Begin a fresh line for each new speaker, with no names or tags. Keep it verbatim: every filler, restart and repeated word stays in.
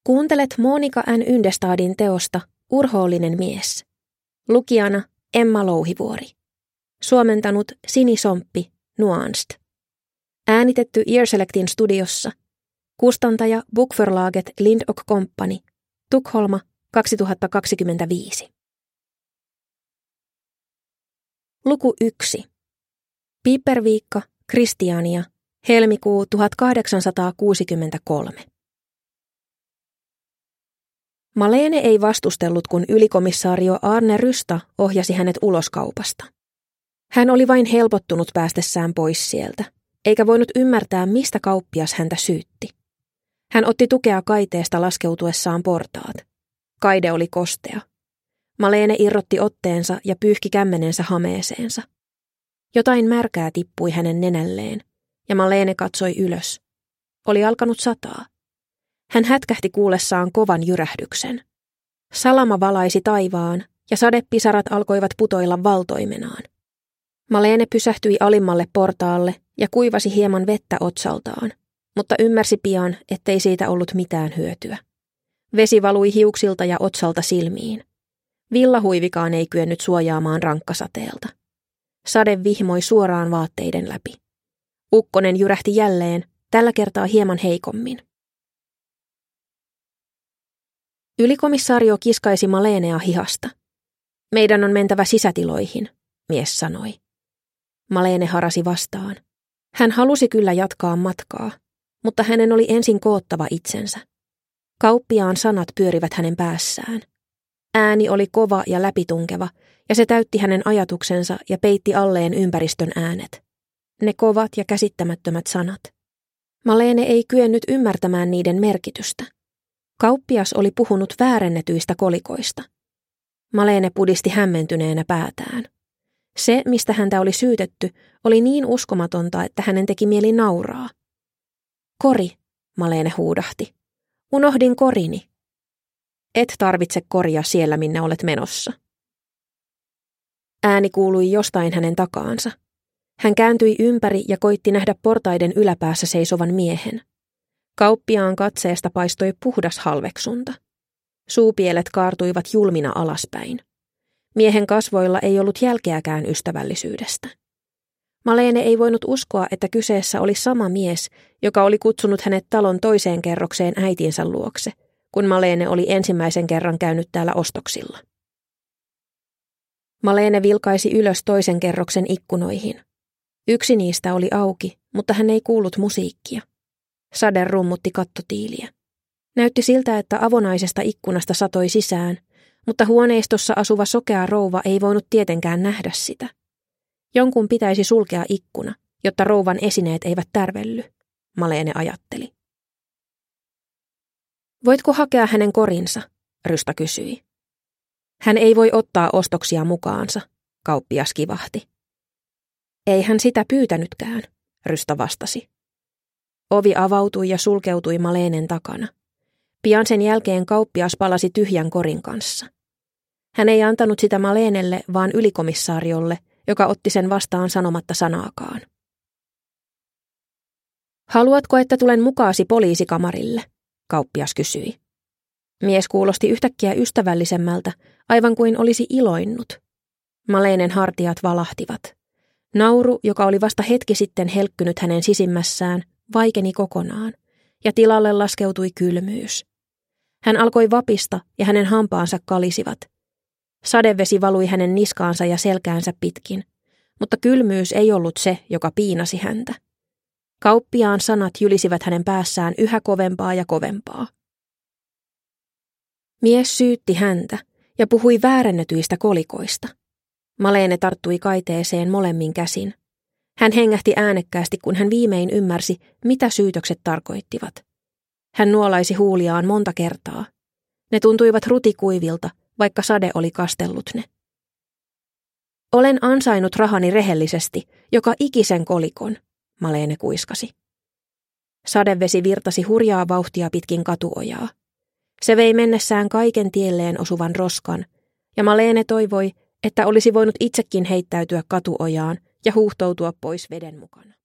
Kuuntelet Monika N. Yndestadin teosta Urhoollinen mies. Lukijana Emma Louhivuori. Suomentanut Sini Somppi, Nuanced. Äänitetty Earselectin studiossa. Kustantaja Bokförlaget Lind och Company. Tukholma kaksituhattakaksikymmentäviisi. Luku yksi. Piperviikka, Kristiania, helmikuu tuhatkahdeksansataakuusikymmentäkolme. Malene ei vastustellut, kun ylikomissaario Arne Rysta ohjasi hänet ulos kaupasta. Hän oli vain helpottunut päästessään pois sieltä, eikä voinut ymmärtää, mistä kauppias häntä syytti. Hän otti tukea kaiteesta laskeutuessaan portaat. Kaide oli kostea. Malene irrotti otteensa ja pyyhki kämmenensä hameeseensa. Jotain märkää tippui hänen nenälleen, ja Malene katsoi ylös. Oli alkanut sataa. Hän hätkähti kuullessaan kovan jyrähdyksen. Salama valaisi taivaan, ja sadepisarat alkoivat putoilla valtoimenaan. Malene pysähtyi alimmalle portaalle ja kuivasi hieman vettä otsaltaan, mutta ymmärsi pian, ettei siitä ollut mitään hyötyä. Vesi valui hiuksilta ja otsalta silmiin. Villahuivikaan ei kyennyt suojaamaan rankkasateelta. Sade vihmoi suoraan vaatteiden läpi. Ukkonen jyrähti jälleen, tällä kertaa hieman heikommin. Ylikomissaario kiskaisi Malenea hihasta. Meidän on mentävä sisätiloihin, mies sanoi. Malene harasi vastaan. Hän halusi kyllä jatkaa matkaa, mutta hänen oli ensin koottava itsensä. Kauppiaan sanat pyörivät hänen päässään. Ääni oli kova ja läpitunkeva, ja se täytti hänen ajatuksensa ja peitti alleen ympäristön äänet. Ne kovat ja käsittämättömät sanat. Malene ei kyennyt ymmärtämään niiden merkitystä. Kauppias oli puhunut väärennetyistä kolikoista. Malene pudisti hämmentyneenä päätään. Se, mistä häntä oli syytetty, oli niin uskomatonta, että hänen teki mieli nauraa. Kori, Malene huudahti. Unohdin korini. Et tarvitse koria siellä, minne olet menossa. Ääni kuului jostain hänen takaansa. Hän kääntyi ympäri ja koitti nähdä portaiden yläpäässä seisovan miehen. Kauppiaan katseesta paistoi puhdas halveksunta. Suupielet kaartuivat julmina alaspäin. Miehen kasvoilla ei ollut jälkeäkään ystävällisyydestä. Malene ei voinut uskoa, että kyseessä oli sama mies, joka oli kutsunut hänet talon toiseen kerrokseen äitinsä luokse, kun Malene oli ensimmäisen kerran käynyt täällä ostoksilla. Malene vilkaisi ylös toisen kerroksen ikkunoihin. Yksi niistä oli auki, mutta hän ei kuullut musiikkia. Sade rummutti kattotiiliä. Näytti siltä, että avonaisesta ikkunasta satoi sisään, mutta huoneistossa asuva sokea rouva ei voinut tietenkään nähdä sitä. Jonkun pitäisi sulkea ikkuna, jotta rouvan esineet eivät tärvelly, Malene ajatteli. Voitko hakea hänen korinsa, Rysta kysyi. Hän ei voi ottaa ostoksia mukaansa, kauppias kivahti. Ei hän sitä pyytänytkään, Rysta vastasi. Ovi avautui ja sulkeutui Malenen takana. Pian sen jälkeen kauppias palasi tyhjän korin kanssa. Hän ei antanut sitä Malenelle, vaan ylikomissaariolle, joka otti sen vastaan sanomatta sanaakaan. Haluatko, että tulen mukaasi poliisikamarille? Kauppias kysyi. Mies kuulosti yhtäkkiä ystävällisemmältä, aivan kuin olisi iloinnut. Malenen hartiat valahtivat. Nauru, joka oli vasta hetki sitten helkkynyt hänen sisimmässään, vaikeni kokonaan, ja tilalle laskeutui kylmyys. Hän alkoi vapista ja hänen hampaansa kalisivat. Sadevesi valui hänen niskaansa ja selkäänsä pitkin, mutta kylmyys ei ollut se, joka piinasi häntä. Kauppiaan sanat jylisivät hänen päässään yhä kovempaa ja kovempaa. Mies syytti häntä ja puhui väärennetyistä kolikoista. Malene tarttui kaiteeseen molemmin käsin. Hän hengähti äänekkäästi, kun hän viimein ymmärsi, mitä syytökset tarkoittivat. Hän nuolaisi huuliaan monta kertaa. Ne tuntuivat rutikuivilta, vaikka sade oli kastellut ne. Olen ansainnut rahani rehellisesti, joka ikisen kolikon, Malene kuiskasi. Sadevesi virtasi hurjaa vauhtia pitkin katuojaa. Se vei mennessään kaiken tielleen osuvan roskan, ja Malene toivoi, että olisi voinut itsekin heittäytyä katuojaan ja huuhtoutua pois veden mukana.